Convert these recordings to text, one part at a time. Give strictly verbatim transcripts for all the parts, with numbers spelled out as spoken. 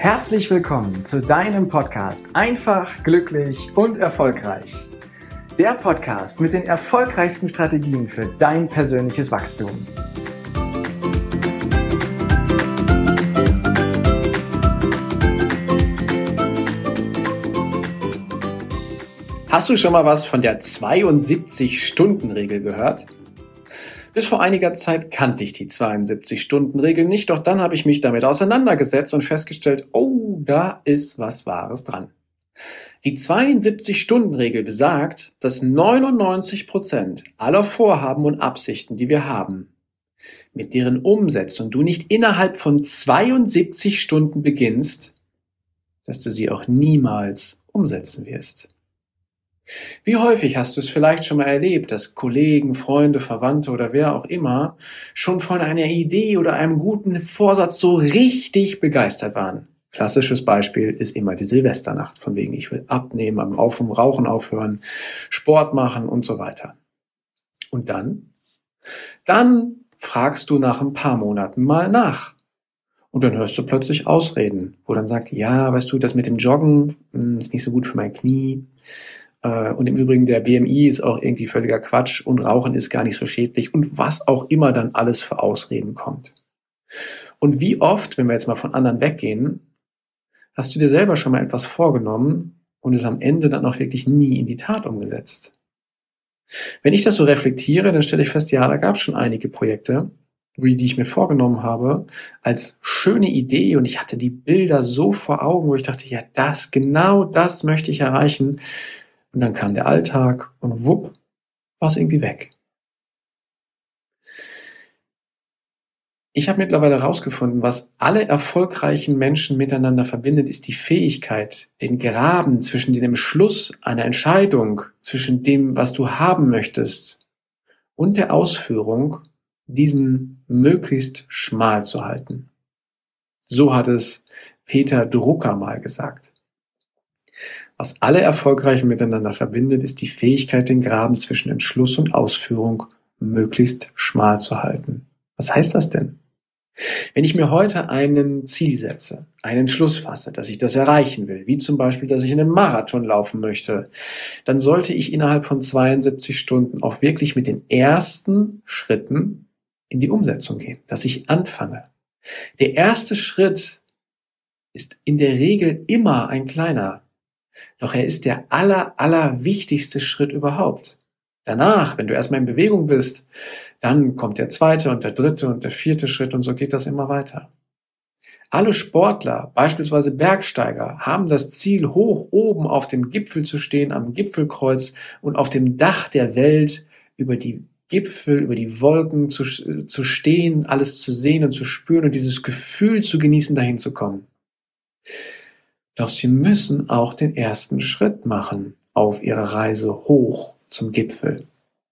Herzlich willkommen zu deinem Podcast Einfach, glücklich und erfolgreich. Der Podcast mit den erfolgreichsten Strategien für dein persönliches Wachstum. Hast du schon mal was von der zweiundsiebzig-Stunden-Regel gehört? Bis vor einiger Zeit kannte ich die zweiundsiebzig-Stunden-Regel nicht, doch dann habe ich mich damit auseinandergesetzt und festgestellt, oh, da ist was Wahres dran. Die zweiundsiebzig-Stunden-Regel besagt, dass neunundneunzig Prozent aller Vorhaben und Absichten, die wir haben, mit deren Umsetzung du nicht innerhalb von zweiundsiebzig Stunden beginnst, dass du sie auch niemals umsetzen wirst. Wie häufig hast du es vielleicht schon mal erlebt, dass Kollegen, Freunde, Verwandte oder wer auch immer schon von einer Idee oder einem guten Vorsatz so richtig begeistert waren? Klassisches Beispiel ist immer die Silvesternacht, von wegen ich will abnehmen, am Auf- und Rauchen aufhören, Sport machen und so weiter. Und dann? Dann fragst du nach ein paar Monaten mal nach. Und dann hörst du plötzlich Ausreden, wo dann sagt, ja, weißt du, das mit dem Joggen ist nicht so gut für mein Knie. Und im Übrigen, der B M I ist auch irgendwie völliger Quatsch und Rauchen ist gar nicht so schädlich und was auch immer dann alles für Ausreden kommt. Und wie oft, wenn wir jetzt mal von anderen weggehen, hast du dir selber schon mal etwas vorgenommen und es am Ende dann auch wirklich nie in die Tat umgesetzt? Wenn ich das so reflektiere, dann stelle ich fest, ja, da gab es schon einige Projekte, die ich mir vorgenommen habe, als schöne Idee und ich hatte die Bilder so vor Augen, wo ich dachte, ja, das, genau das möchte ich erreichen. Und dann kam der Alltag und wupp, war es irgendwie weg. Ich habe mittlerweile herausgefunden, was alle erfolgreichen Menschen miteinander verbindet, ist die Fähigkeit, den Graben zwischen dem Entschluss einer Entscheidung, zwischen dem, was du haben möchtest, und der Ausführung, diesen möglichst schmal zu halten. So hat es Peter Drucker mal gesagt. Was alle Erfolgreichen miteinander verbindet, ist die Fähigkeit, den Graben zwischen Entschluss und Ausführung möglichst schmal zu halten. Was heißt das denn? Wenn ich mir heute einen Ziel setze, einen Entschluss fasse, dass ich das erreichen will, wie zum Beispiel, dass ich einen Marathon laufen möchte, dann sollte ich innerhalb von zweiundsiebzig Stunden auch wirklich mit den ersten Schritten in die Umsetzung gehen, dass ich anfange. Der erste Schritt ist in der Regel immer ein kleiner. Doch er ist der aller, aller wichtigste Schritt überhaupt. Danach, wenn du erstmal in Bewegung bist, dann kommt der zweite und der dritte und der vierte Schritt und so geht das immer weiter. Alle Sportler, beispielsweise Bergsteiger, haben das Ziel, hoch oben auf dem Gipfel zu stehen, am Gipfelkreuz und auf dem Dach der Welt über die Gipfel, über die Wolken zu, zu stehen, alles zu sehen und zu spüren und dieses Gefühl zu genießen, dahin zu kommen. Doch sie müssen auch den ersten Schritt machen auf ihrer Reise hoch zum Gipfel.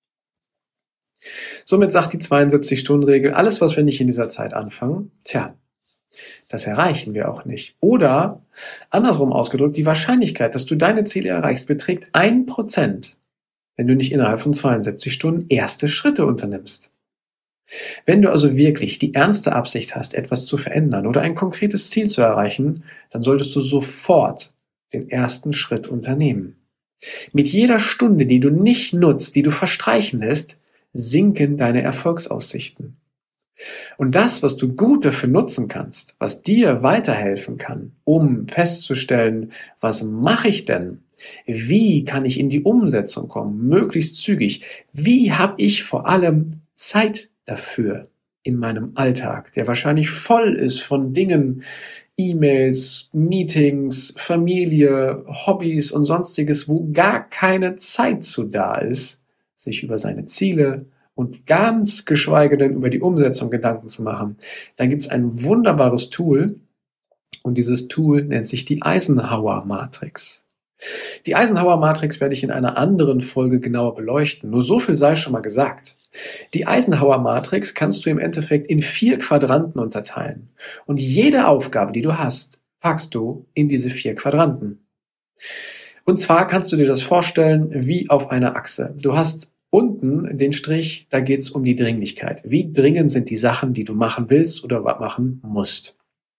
Somit sagt die zweiundsiebzig-Stunden-Regel, alles, was wir nicht in dieser Zeit anfangen, tja, das erreichen wir auch nicht. Oder, andersrum ausgedrückt, die Wahrscheinlichkeit, dass du deine Ziele erreichst, beträgt ein Prozent, wenn du nicht innerhalb von zweiundsiebzig Stunden erste Schritte unternimmst. Wenn du also wirklich die ernste Absicht hast, etwas zu verändern oder ein konkretes Ziel zu erreichen, dann solltest du sofort den ersten Schritt unternehmen. Mit jeder Stunde, die du nicht nutzt, die du verstreichen lässt, sinken deine Erfolgsaussichten. Und das, was du gut dafür nutzen kannst, was dir weiterhelfen kann, um festzustellen, was mache ich denn? Wie kann ich in die Umsetzung kommen, möglichst zügig? Wie habe ich vor allem Zeit dafür in meinem Alltag, der wahrscheinlich voll ist von Dingen, E-Mails, Meetings, Familie, Hobbys und sonstiges, wo gar keine Zeit zu da ist, sich über seine Ziele und ganz geschweige denn über die Umsetzung Gedanken zu machen. Da gibt es ein wunderbares Tool und dieses Tool nennt sich die Eisenhower-Matrix. Die Eisenhower-Matrix werde ich in einer anderen Folge genauer beleuchten. Nur so viel sei schon mal gesagt. Die Eisenhower-Matrix kannst du im Endeffekt in vier Quadranten unterteilen. Und jede Aufgabe, die du hast, packst du in diese vier Quadranten. Und zwar kannst du dir das vorstellen wie auf einer Achse. Du hast unten den Strich, da geht es um die Dringlichkeit. Wie dringend sind die Sachen, die du machen willst oder machen musst.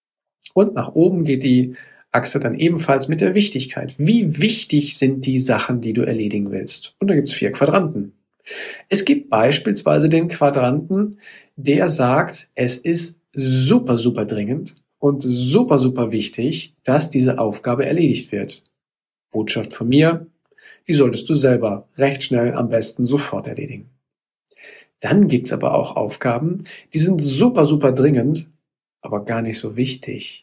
Und nach oben geht die Achse dann ebenfalls mit der Wichtigkeit. Wie wichtig sind die Sachen, die du erledigen willst? Und da gibt es vier Quadranten. Es gibt beispielsweise den Quadranten, der sagt, es ist super, super dringend und super, super wichtig, dass diese Aufgabe erledigt wird. Botschaft von mir, die solltest du selber recht schnell, am besten sofort erledigen. Dann gibt es aber auch Aufgaben, die sind super, super dringend, aber gar nicht so wichtig.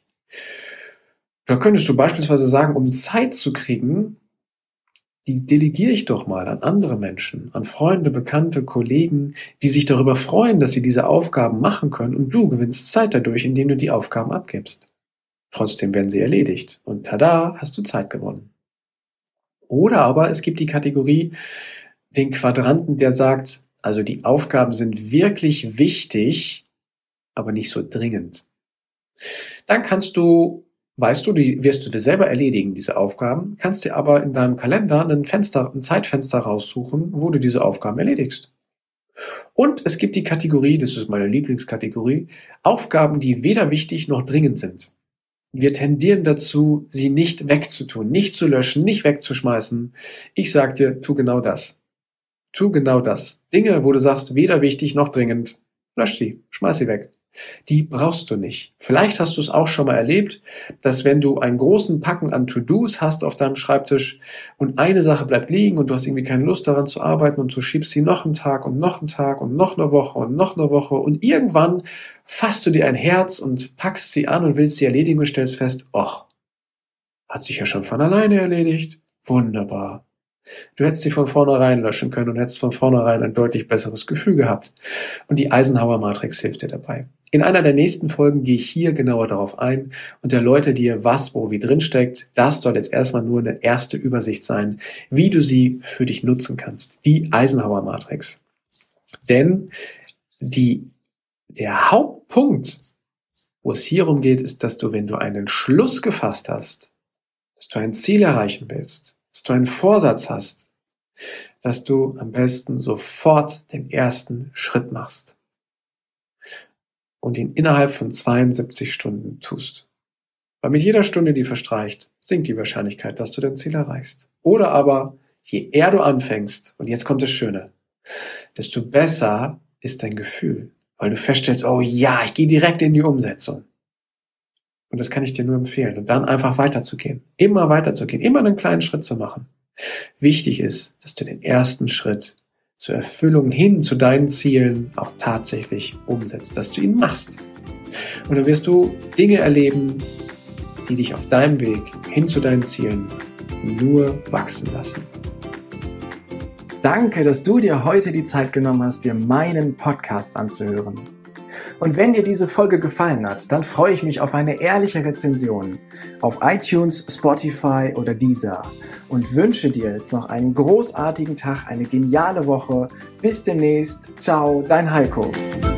Da könntest du beispielsweise sagen, um Zeit zu kriegen, die delegiere ich doch mal an andere Menschen, an Freunde, Bekannte, Kollegen, die sich darüber freuen, dass sie diese Aufgaben machen können und du gewinnst Zeit dadurch, indem du die Aufgaben abgibst. Trotzdem werden sie erledigt und tada, hast du Zeit gewonnen. Oder aber es gibt die Kategorie, den Quadranten, der sagt, also die Aufgaben sind wirklich wichtig, aber nicht so dringend. Dann kannst du, weißt du, die wirst du dir selber erledigen, diese Aufgaben, kannst dir aber in deinem Kalender ein Fenster, ein Zeitfenster raussuchen, wo du diese Aufgaben erledigst. Und es gibt die Kategorie, das ist meine Lieblingskategorie, Aufgaben, die weder wichtig noch dringend sind. Wir tendieren dazu, sie nicht wegzutun, nicht zu löschen, nicht wegzuschmeißen. Ich sag dir, tu genau das. Tu genau das. Dinge, wo du sagst, weder wichtig noch dringend, lösch sie, schmeiß sie weg. Die brauchst du nicht. Vielleicht hast du es auch schon mal erlebt, dass wenn du einen großen Packen an To-Dos hast auf deinem Schreibtisch und eine Sache bleibt liegen und du hast irgendwie keine Lust daran zu arbeiten und du schiebst sie noch einen Tag und noch einen Tag und noch eine Woche und noch eine Woche und irgendwann fasst du dir ein Herz und packst sie an und willst sie erledigen und stellst fest, och, hat sich ja schon von alleine erledigt. Wunderbar. Du hättest sie von vornherein löschen können und hättest von vornherein ein deutlich besseres Gefühl gehabt. Und die Eisenhower-Matrix hilft dir dabei. In einer der nächsten Folgen gehe ich hier genauer darauf ein und erläutere dir, was wo wie drin steckt. Das soll jetzt erstmal nur eine erste Übersicht sein, wie du sie für dich nutzen kannst. Die Eisenhower-Matrix. Denn die, der Hauptpunkt, wo es hierum geht, ist, dass du, wenn du einen Entschluss gefasst hast, dass du ein Ziel erreichen willst, dass du einen Vorsatz hast, dass du am besten sofort den ersten Schritt machst und ihn innerhalb von zweiundsiebzig Stunden tust. Weil mit jeder Stunde, die verstreicht, sinkt die Wahrscheinlichkeit, dass du dein Ziel erreichst. Oder aber, je eher du anfängst, und jetzt kommt das Schöne, desto besser ist dein Gefühl, weil du feststellst, oh ja, ich gehe direkt in die Umsetzung. Und das kann ich dir nur empfehlen. Und dann einfach weiterzugehen. Immer weiterzugehen. Immer einen kleinen Schritt zu machen. Wichtig ist, dass du den ersten Schritt zur Erfüllung hin zu deinen Zielen auch tatsächlich umsetzt. Dass du ihn machst. Und dann wirst du Dinge erleben, die dich auf deinem Weg hin zu deinen Zielen nur wachsen lassen. Danke, dass du dir heute die Zeit genommen hast, dir meinen Podcast anzuhören. Und wenn dir diese Folge gefallen hat, dann freue ich mich auf eine ehrliche Rezension auf iTunes, Spotify oder Deezer und wünsche dir jetzt noch einen großartigen Tag, eine geniale Woche. Bis demnächst. Ciao, dein Heiko.